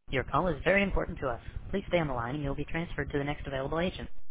Your call is very important to us. Please stay on the line and you'll be transferred to the next available agent.